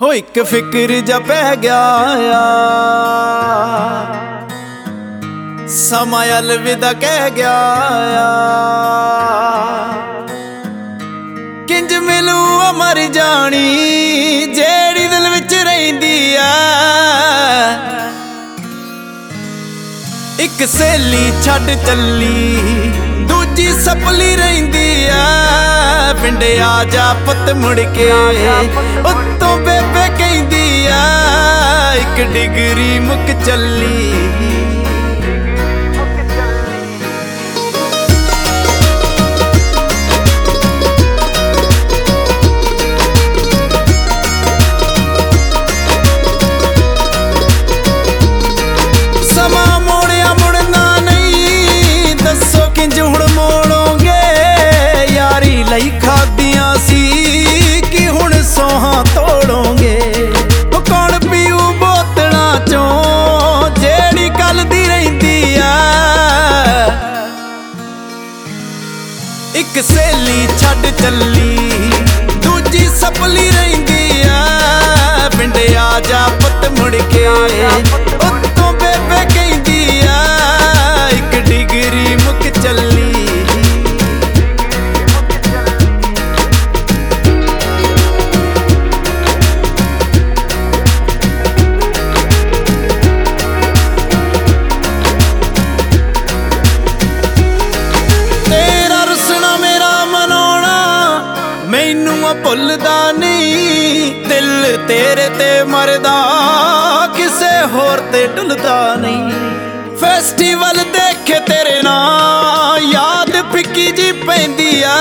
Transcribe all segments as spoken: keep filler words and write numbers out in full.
ਹੋ ਇੱਕ ਫਿਕਰ ਜਾ ਪੈ ਗਿਆ ਆ, ਸਮਾਂ ਅਲਵਿਦਾ ਕਹਿ ਗਿਆ ਆ। ਕਿੰਜ ਮਿਲੂ ਮਰ ਜਾਣੀ ਜਿਹੜੀ ਦਿਲ ਵਿੱਚ ਰਹਿੰਦੀ ਆ। ਇੱਕ ਸਹੇਲੀ ਛੱਡ ਚੱਲੀ ਦੂਜੀ ਸਪਲੀ ਰਹਿੰਦੀ ਆ। ਪਿੰਡ ਆ ਜਾ ਪੁੱਤ ਮੁੜ ਕੇ ਉੱਤੋਂ ਬੇਬੇ ਕਹਿੰਦੀ ਆ, ਇੱਕ ਡਿਗਰੀ ਮੁੱਕ ਚੱਲੀ। ਸਮਾਂ ਮੋੜਿਆ ਮੁੜਨਾ ਨਹੀਂ, ਦੱਸੋ ਕਿੰਜ ਹੁਣ ਮੋੜੋਗੇ। ਯਾਰੀ ਲਈ ਖਾਦੀਆਂ ਸੀ ਕਿ ਹੁਣ ਸੋਹਾਂ ਤੋੜੋਗੇ। ਉਹ ਕੌਣ ਪੀਊ ਬੋਤਲਾਂ ਚੋਂ ਜਿਹੜੀ ਕੱਲ ਦੀ ਰਹਿੰਦੀ ਆ। ਇੱਕ ਸਹੇਲੀ ਛੱਡ ਚੱਲੀ ਦੂਜੀ ਸਪਲੀ ਰਹਿੰਦੀ ਆ। ਪਿੰਡ ਆ ਜਾ ਪੁੱਤ ਮੁੜ ਕੇ ਉੱਤੋਂ ਬੇਬੇ ਕਹਿੰਦੀ ਆ, ਇੱਕ ਡਿਗਰੀ ਮੁੱਕ ਚੱਲੀ। ਮੈਨੂੰ ਭੁੱਲਦਾ ਨਹੀਂ, ਦਿਲ ਤੇਰੇ ਤੇ ਮਰਦਾ ਕਿਸੇ ਹੋਰ ਤੇ ਢੁੱਲਦਾ ਨਹੀਂ। ਫੈਸਟੀਵਲ ਦੇਖੇ ਤੇਰੇ ਨਾਲ ਯਾਦ ਫਿੱਕੀ ਜੀ ਪੈਂਦੀ ਆ।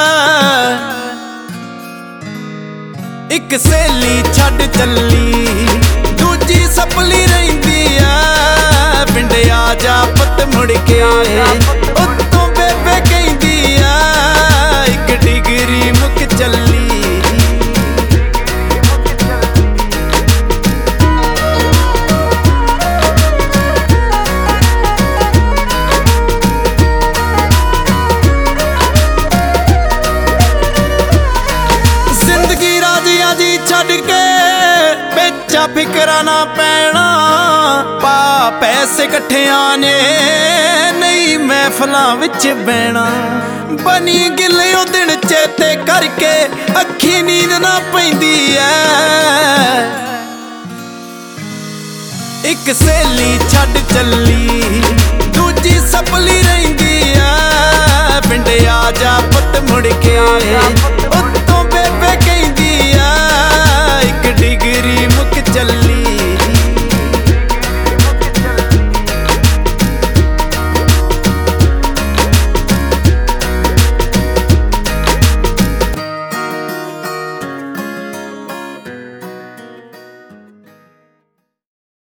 ਇੱਕ ਸਹੇਲੀ ਛੱਡ ਚੱਲੀ ਦੂਜੀ ਸਪਲੀ ਰਹਿੰਦੀ ਆ। ਪਿੰਡ ਆ ਜਾ ਪੁੱਤ ਮੁੜ ਕੇ ਉੱਤੋਂ ਬੇਬੇ ਕਹਿੰਦੀ ਆ, ਇੱਕ ਡਿਗਰੀ ਮੁੱਕ ਚੱਲੀ। ਜ਼ਿੰਦਗੀ ਰਾਜੀਆਂ ਜੀ ਛੱਡ ਕੇ ਵੇਚਾ ਫਿਕਰਾਂ ਨਾ ਪੈਣਾ। ਪਾ ਪੈਸੇ ਇਕੱਠਿਆਂ ਨੇ ਨਹੀਂ ਮਹਿਫਲਾਂ ਵਿੱਚ ਬਹਿਣਾ। ਬਣੀ ਗਿੱਲੇ ਉਹ ਦਿਨ ਚੇਤੇ ਕਰਕੇ ਅੱਖੀ ਨੀਂਦ ਨਾ ਪੈਂਦੀ ਐ। ਇੱਕ ਸਹੇਲੀ ਛੱਡ ਚੱਲੀ ਦੂਜੀ ਸਪਲੀ ਰਹਿੰਦੀ ਆ। ਪਿੰਡ ਆ ਜਾ ਪੁੱਤ ਮੁੜ ਕੇ ਉੱਤੋਂ ਬੇਬੇ ਕਹਿੰਦੀ ਆ, ਇੱਕ ਡਿਗਰੀ ਮੁੱਕ ਚੱਲੀ।